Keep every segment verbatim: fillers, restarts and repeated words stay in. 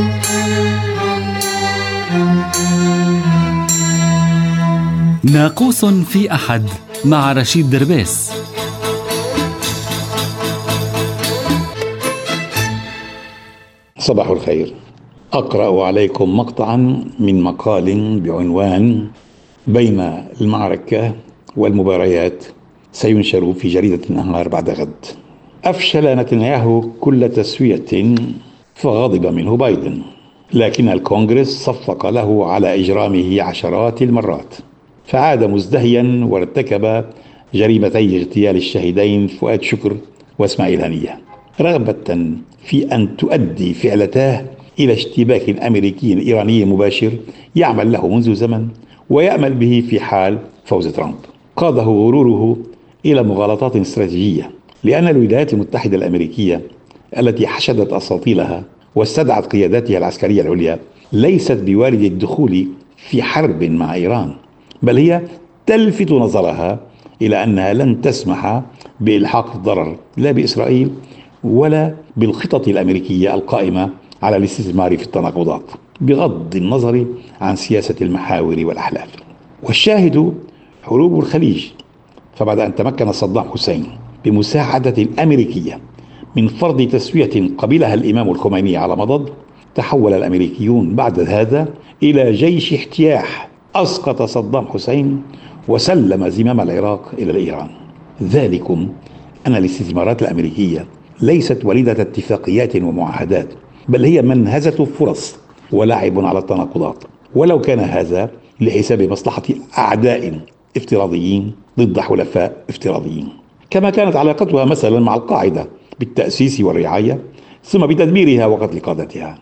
ناقوس في أحد مع رشيد دربيس. صباح الخير. أقرأ عليكم مقطعا من مقال بعنوان بين المعركة والمباريات، سينشر في جريدة النهار بعد غد. أفشل نتنياهو كل تسوية فغضب منه بايدن، لكن الكونغرس صفق له على إجرامه عشرات المرات، فعاد مزدهيا وارتكب جريمتي اغتيال الشهيدين فؤاد شكر واسماعيل هنية، رغبة في أن تؤدي فعلتاه إلى اشتباك أمريكي إيراني مباشر يعمل له منذ زمن ويأمل به في حال فوز ترامب. قاده غروره إلى مغالطات استراتيجية، لأن الولايات المتحدة الأمريكية التي حشدت أساطيلها واستدعت قياداتها العسكرية العليا ليست بوارد الدخول في حرب مع إيران، بل هي تلفت نظرها إلى أنها لن تسمح بإلحاق الضرر لا بإسرائيل ولا بالخطط الأمريكية القائمة على الاستثمار في التناقضات، بغض النظر عن سياسة المحاور والأحلاف. والشاهد حروب الخليج، فبعد أن تمكن صدام حسين بمساعدة الأمريكية من فرض تسوية قبلها الإمام الخميني على مضض، تحول الأمريكيون بعد هذا إلى جيش اجتياح أسقط صدام حسين وسلم زمام العراق إلى إيران. ذلكم أن الاستثمارات الأمريكية ليست وليدة اتفاقيات ومعاهدات، بل هي منهزة فرص ولعب على التناقضات، ولو كان هذا لحساب مصلحة أعداء افتراضيين ضد حلفاء افتراضيين، كما كانت علاقتها مثلا مع القاعدة بالتأسيس والرعاية ثم بتدميرها وقتل قادتها.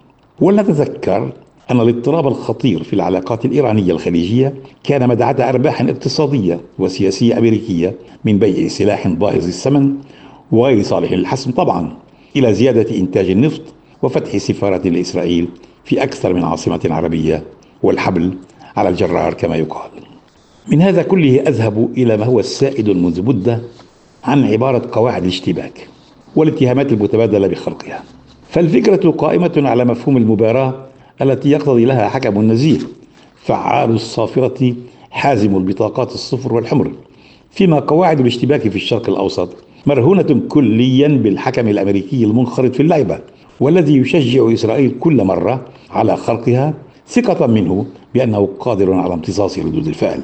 ولنتذكر أن الاضطراب الخطير في العلاقات الإيرانية الخليجية كان مدعاة أرباح اقتصادية وسياسية أمريكية من بيع سلاح باهظ الثمن وغير صالح للحسم طبعا، إلى زيادة إنتاج النفط وفتح سفارات لإسرائيل في أكثر من عاصمة عربية، والحبل على الجرار كما يقال. من هذا كله أذهب إلى ما هو السائد منذ مدة عن عبارة قواعد الاشتباك والاتهامات المتبادلة بخلقها. فالفكرة قائمة على مفهوم المباراة التي يقتضي لها حكم نزيه فعال الصافرة حازم البطاقات الصفر والحمر، فيما قواعد الاشتباك في الشرق الأوسط مرهونة كليا بالحكم الأمريكي المنخرط في اللعبة، والذي يشجع إسرائيل كل مرة على خرقها ثقة منه بأنه قادر على امتصاص ردود الفعل.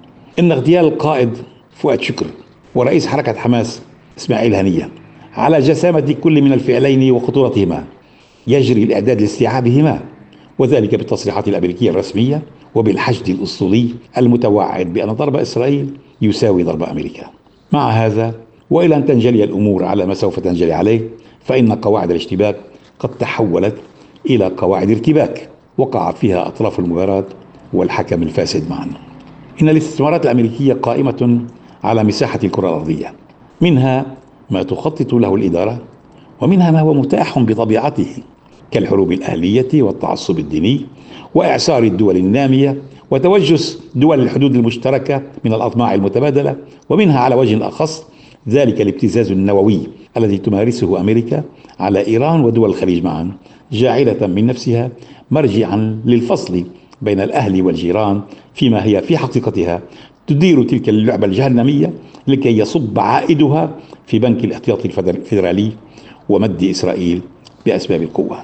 إن اغتيال القائد فؤاد شكر ورئيس حركة حماس اسماعيل هنية على جسامة كل من الفعلين وخطورتهما يجري الإعداد لاستيعابهما، وذلك بالتصريحات الأمريكية الرسمية وبالحشد الأسطوري المتوعد بأن ضرب إسرائيل يساوي ضرب أمريكا. مع هذا، وإلى أن تنجلي الأمور على ما سوف تنجلي عليه، فإن قواعد الاشتباك قد تحولت إلى قواعد ارتباك وقع فيها أطراف المباراة والحكم الفاسد معا. إن الاستثمارات الأمريكية قائمة على مساحة الكرة الأرضية، منها ما تخطط له الإدارة، ومنها ما هو متاح بطبيعته كالحروب الأهلية والتعصب الديني وإعصار الدول النامية وتوجس دول الحدود المشتركة من الأطماع المتبادلة، ومنها على وجه أخص ذلك الابتزاز النووي الذي تمارسه أمريكا على إيران ودول الخليج معا، جاعلة من نفسها مرجعا للفصل بين الأهل والجيران، فيما هي في حقيقتها تدير تلك اللعبة الجهنمية لكي يصب عائدها في بنك الاحتياطي الفيدرالي ومد إسرائيل بأسباب القوة.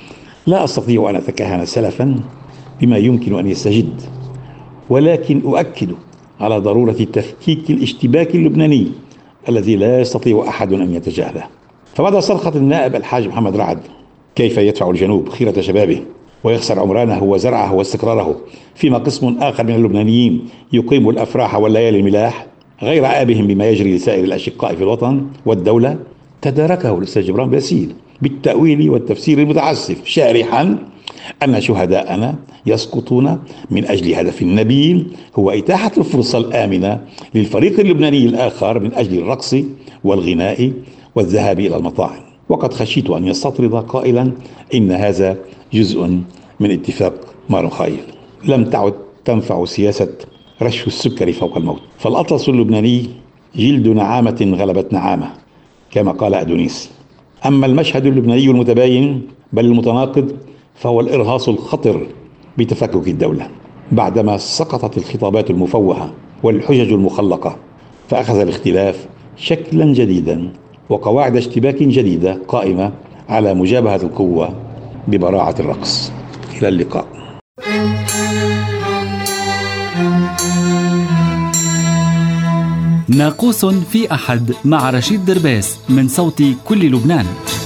لا أستطيع أن أتكهن سلفا بما يمكن أن يستجد، ولكن أؤكد على ضرورة تفكيك الاشتباك اللبناني الذي لا يستطيع أحد أن يتجاهله. فبعد صرخة النائب الحاج محمد رعد كيف يدفع الجنوب خيرة شبابه ويخسر عمرانه وزرعه واستقراره، فيما قسم آخر من اللبنانيين يقيم الأفراح والليالي الملاح غير آبهم بما يجري لسائر الأشقاء في الوطن والدولة، تداركه الأستاذ جبران باسيل بالتأويل والتفسير المتعسف، شارحا أن شهداءنا يسقطون من أجل هدف نبيل هو إتاحة الفرصة الآمنة للفريق اللبناني الآخر من أجل الرقص والغناء والذهاب إلى المطاعم. وقد خشيت أن يستطرد قائلا إن هذا جزء من اتفاق مارونخايل. لم تعد تنفع سياسة رش السكر فوق الموت، فالأطلس اللبناني جلد نعامة غلبت نعامة كما قال أدونيس. أما المشهد اللبناني المتباين بل المتناقض فهو الإرهاص الخطر بتفكك الدولة بعدما سقطت الخطابات المفوهة والحجج المخلقة، فأخذ الاختلاف شكلا جديدا وقواعد اشتباك جديدة قائمة على مجابهة القوة ببراعة الرقص. إلى اللقاء. ناقوس في أحد مع رشيد دربيس من صوت كل لبنان.